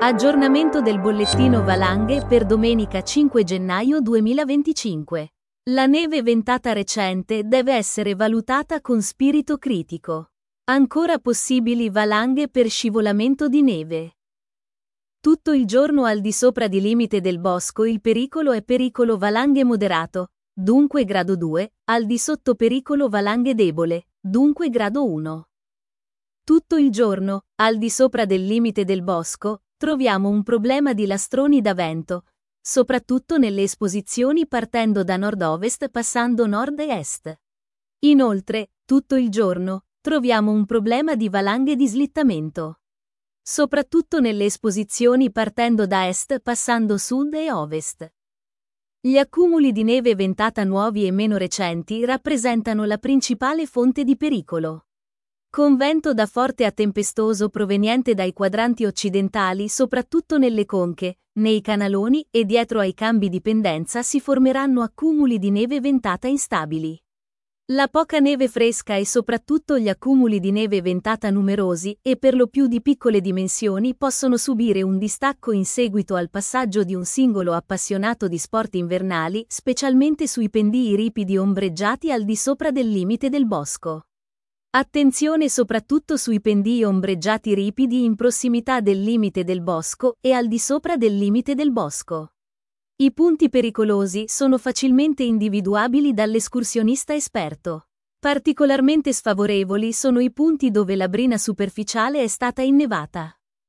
Aggiornamento del bollettino valanghe per domenica 5 gennaio 2025. La neve ventata recente deve essere valutata con spirito critico. Ancora possibili valanghe per scivolamento di neve. Tutto il giorno al di sopra di limite del bosco il pericolo è pericolo valanghe moderato, dunque grado 2, al di sotto pericolo valanghe debole, dunque grado 1. Tutto il giorno, al di sopra del limite del bosco, troviamo un problema di lastroni da vento, soprattutto nelle esposizioni partendo da nord-ovest passando nord e est. Inoltre, tutto il giorno, troviamo un problema di valanghe di slittamento. Soprattutto nelle esposizioni partendo da est passando sud e ovest. Gli accumuli di neve ventata nuovi e meno recenti rappresentano la principale fonte di pericolo. Con vento da forte a tempestoso proveniente dai quadranti occidentali soprattutto nelle conche, nei canaloni e dietro ai cambi di pendenza si formeranno accumuli di neve ventata instabili. La poca neve fresca e soprattutto gli accumuli di neve ventata numerosi e per lo più di piccole dimensioni possono subire un distacco in seguito al passaggio di un singolo appassionato di sport invernali, specialmente sui pendii ripidi ombreggiati al di sopra del limite del bosco. Attenzione soprattutto sui pendii ombreggiati ripidi in prossimità del limite del bosco e al di sopra del limite del bosco. I punti pericolosi sono facilmente individuabili dall'escursionista esperto. Particolarmente sfavorevoli sono i punti dove la brina superficiale è stata innevata.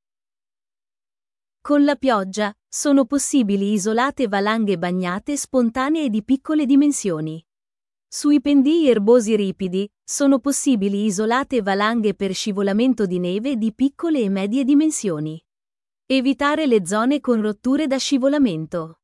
Con la pioggia, sono possibili isolate valanghe bagnate spontanee di piccole dimensioni. Sui pendii erbosi ripidi, sono possibili isolate valanghe per scivolamento di neve di piccole e medie dimensioni. Evitare le zone con rotture da scivolamento.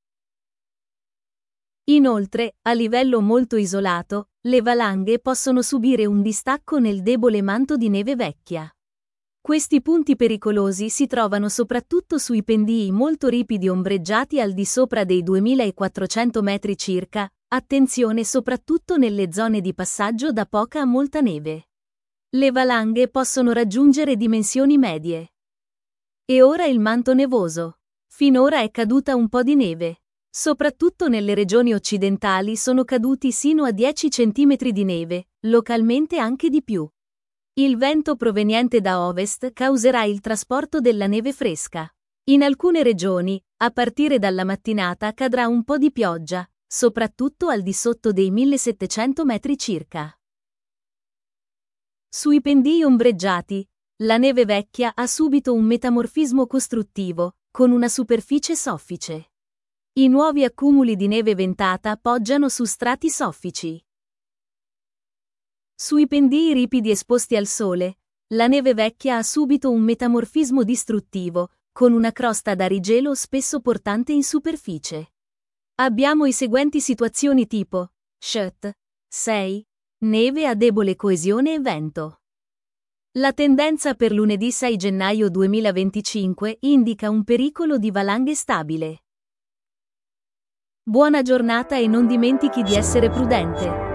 Inoltre, a livello molto isolato, le valanghe possono subire un distacco nel debole manto di neve vecchia. Questi punti pericolosi si trovano soprattutto sui pendii molto ripidi ombreggiati al di sopra dei 2400 metri circa. Attenzione soprattutto nelle zone di passaggio da poca a molta neve. Le valanghe possono raggiungere dimensioni medie. E ora il manto nevoso. Finora è caduta un po' di neve. Soprattutto nelle regioni occidentali sono caduti sino a 10 cm di neve, localmente anche di più. Il vento proveniente da ovest causerà il trasporto della neve fresca. In alcune regioni, a partire dalla mattinata cadrà un po' di pioggia, soprattutto al di sotto dei 1700 metri circa. Sui pendii ombreggiati, la neve vecchia ha subito un metamorfismo costruttivo, con una superficie soffice. I nuovi accumuli di neve ventata poggiano su strati soffici. Sui pendii ripidi esposti al sole, la neve vecchia ha subito un metamorfismo distruttivo, con una crosta da rigelo spesso portante in superficie. Abbiamo i seguenti situazioni tipo: Shut 6. Neve a debole coesione e vento. La tendenza per lunedì 6 gennaio 2025 indica un pericolo di valanghe stabile. Buona giornata e non dimentichi di essere prudente.